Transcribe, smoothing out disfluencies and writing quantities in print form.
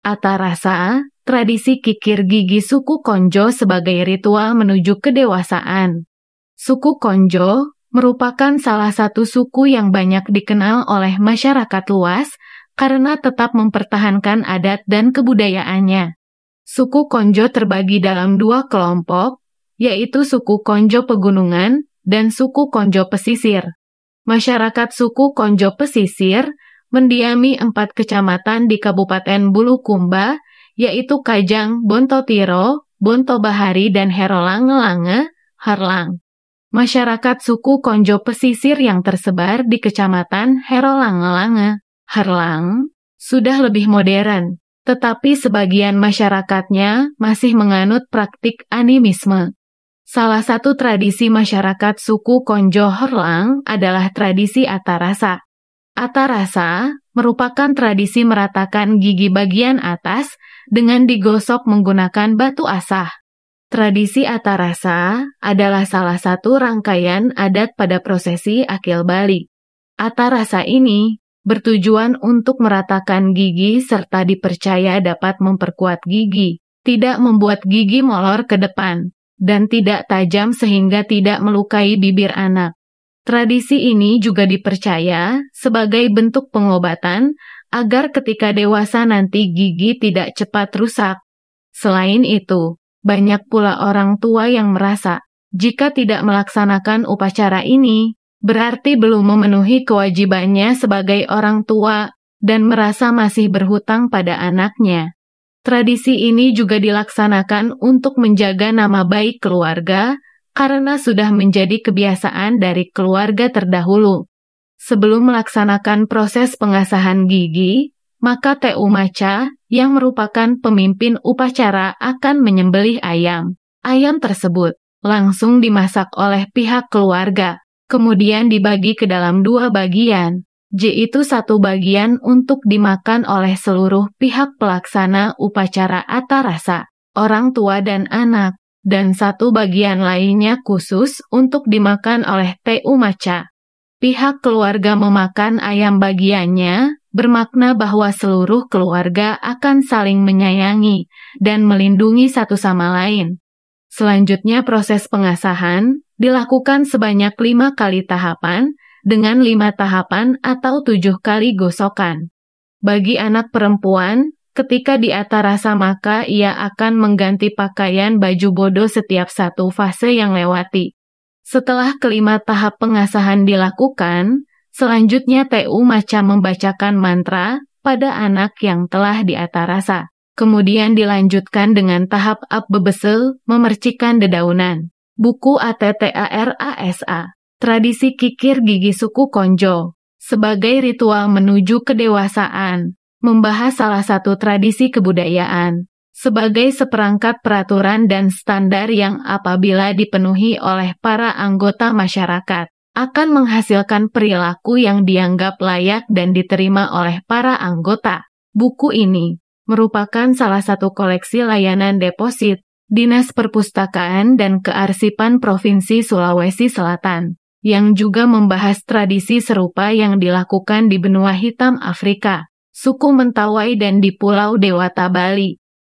Atarasa, tradisi kikir gigi suku Konjo sebagai ritual menuju kedewasaan. Suku Konjo merupakan salah satu suku yang banyak dikenal oleh masyarakat luas karena tetap mempertahankan adat dan kebudayaannya. Suku Konjo terbagi dalam dua kelompok, yaitu suku Konjo Pegunungan dan suku Konjo Pesisir. Masyarakat suku Konjo Pesisir mendiami 4 kecamatan di Kabupaten Bulukumba, yaitu Kajang, Bontotiro, Bontobahari, dan Herolange-Lange, Harlang. Masyarakat suku Konjo Pesisir yang tersebar di Kecamatan Herolange-Lange, Harlang, sudah lebih modern, tetapi sebagian masyarakatnya masih menganut praktik animisme. Salah satu tradisi masyarakat suku Konjo Harlang adalah tradisi Atarasa. Atarasa merupakan tradisi meratakan gigi bagian atas dengan digosok menggunakan batu asah. Tradisi Atarasa adalah salah satu rangkaian adat pada prosesi akil balik. Atarasa ini bertujuan untuk meratakan gigi serta dipercaya dapat memperkuat gigi, tidak membuat gigi molor ke depan, dan tidak tajam sehingga tidak melukai bibir anak. Tradisi ini juga dipercaya sebagai bentuk pengobatan agar ketika dewasa nanti gigi tidak cepat rusak. Selain itu, banyak pula orang tua yang merasa jika tidak melaksanakan upacara ini, berarti belum memenuhi kewajibannya sebagai orang tua dan merasa masih berhutang pada anaknya. Tradisi ini juga dilaksanakan untuk menjaga nama baik keluarga karena sudah menjadi kebiasaan dari keluarga terdahulu. Sebelum melaksanakan proses pengasahan gigi, maka Te Umaca yang merupakan pemimpin upacara akan menyembelih ayam. Ayam tersebut langsung dimasak oleh pihak keluarga, kemudian dibagi ke dalam 2 bagian, yaitu 1 bagian untuk dimakan oleh seluruh pihak pelaksana upacara Atarasa, orang tua dan anak, dan 1 bagian lainnya khusus untuk dimakan oleh Te Umaca. Pihak keluarga memakan ayam bagiannya, bermakna bahwa seluruh keluarga akan saling menyayangi dan melindungi satu sama lain. Selanjutnya proses pengasahan dilakukan sebanyak 5 kali tahapan dengan 5 tahapan atau 7 kali gosokan. Bagi anak perempuan, ketika di Atarasa maka ia akan mengganti pakaian baju bodo setiap 1 fase yang lewati. Setelah kelima tahap pengasahan dilakukan, selanjutnya Te Umaca membacakan mantra pada anak yang telah di Atarasa. Kemudian dilanjutkan dengan tahap Abbebesel memercikan dedaunan. Buku Attarasa, tradisi kikir gigi suku Konjo, sebagai ritual menuju kedewasaan, membahas salah satu tradisi kebudayaan, sebagai seperangkat peraturan dan standar yang apabila dipenuhi oleh para anggota masyarakat, akan menghasilkan perilaku yang dianggap layak dan diterima oleh para anggota. Buku ini merupakan salah satu koleksi layanan deposit Dinas Perpustakaan dan Kearsipan Provinsi Sulawesi Selatan, yang juga membahas tradisi serupa yang dilakukan di benua hitam Afrika, suku Mentawai dan di Pulau Dewata Bali.